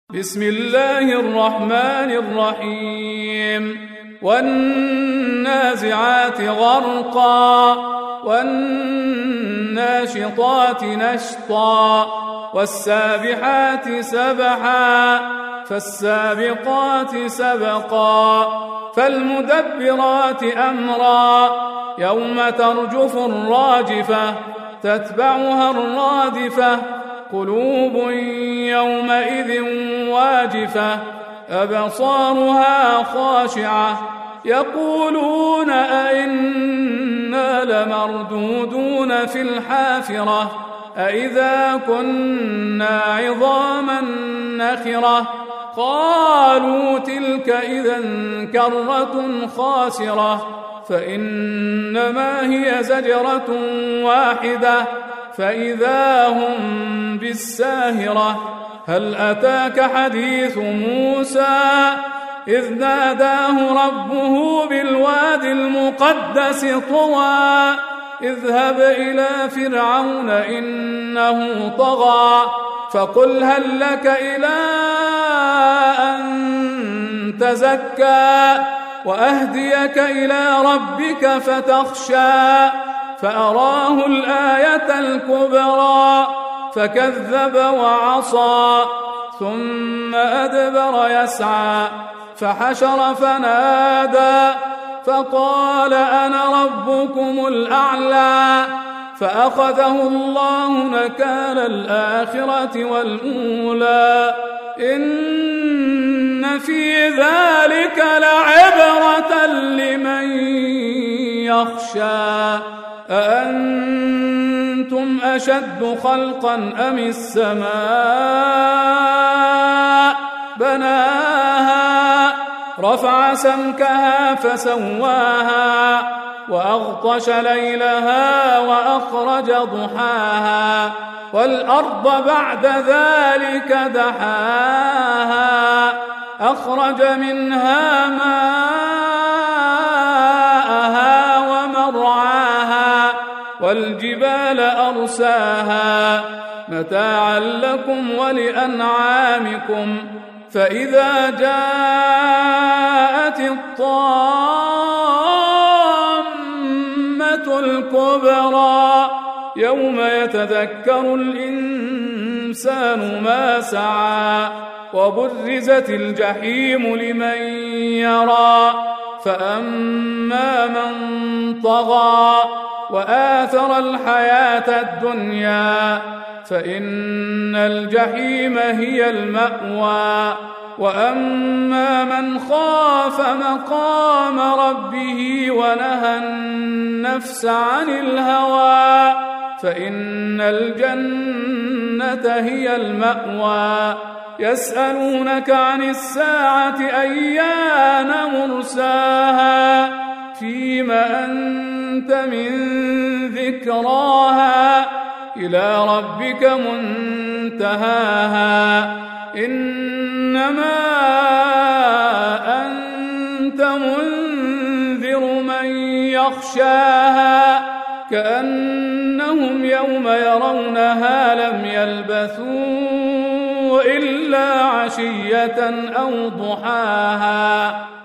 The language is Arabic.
بسم الله الرحمن الرحيم والنازعات غرقا والناشطات نشطا والسابحات سبحا فالسابقات سبقا فالمدبرات أمرا يوم ترجف الراجفة تتبعها الرادفة قلوب يومئذ واجفة أبصارها خاشعة يقولون أئنا لمردودون في الحافرة أئذا كنا عظاما نخرة قالوا تلك إذا كرة خاسرة فإنما هي زجرة واحدة فإذا هم بالساهرة هل أتاك حديث موسى إذ ناداه ربه بالواد المقدس طوى اذهب إلى فرعون إنه طغى فقل هل لك إلى أن تزكى وأهديك إلى ربك فتخشى فأراه الآية الكبرى فكذب وعصى ثم أدبر يسعى فحشر فنادى فقال أنا ربكم الأعلى فأخذه الله نكال الآخرة والأولى إن في ذلك لعبرة لمن يخشى أأنتم أشد خلقا أم السماء بناها رفع سمكها فسواها وأغطش ليلها وأخرج ضحاها والأرض بعد ذلك دحاها أخرج منها ماءها ومرعاها والجبال أرساها متاعا لكم ولأنعامكم فإذا جاءت الطامة الكبرى يوم يتذكر الإنسان ما سعى وبرزت الجحيم لمن يرى فأما من طغى وآثر الحياة الدنيا فإن الجحيم هي المأوى وأما من خاف مقام ربه ونهى النفس عن الهوى فإن الجنة هي المأوى يسألونك عن الساعة أيان مرساها فيم أنت من ذكراها إلى ربك منتهاها إنما أنت منذر من يخشاها كأنهم يوم يرونها لم يلبثوا إلا عشية أو ضحاها